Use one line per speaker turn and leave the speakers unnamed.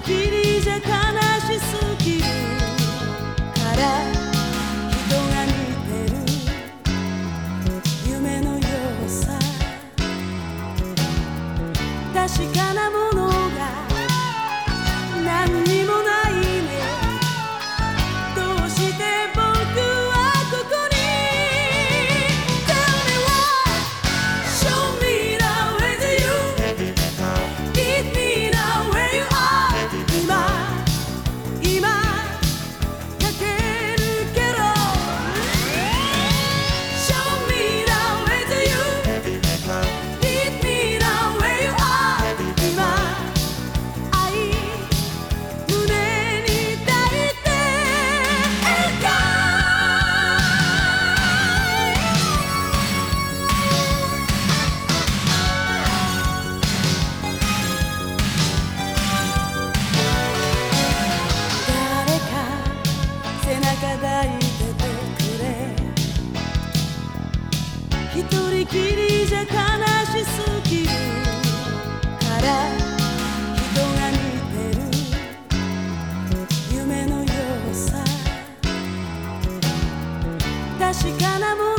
きりじゃ悲しすぎるから人が似てる夢のようさ確かなものが何にもないねどうして僕はここに Tell me why Show me the way to you Lead me now where you are 今かけるけど Show me the way to you Lead me now where you are 今愛胸に抱いて誰か背中抱いててくれ一人きりじゃ悲しすぎるから人が似てる夢のようさ確かなもの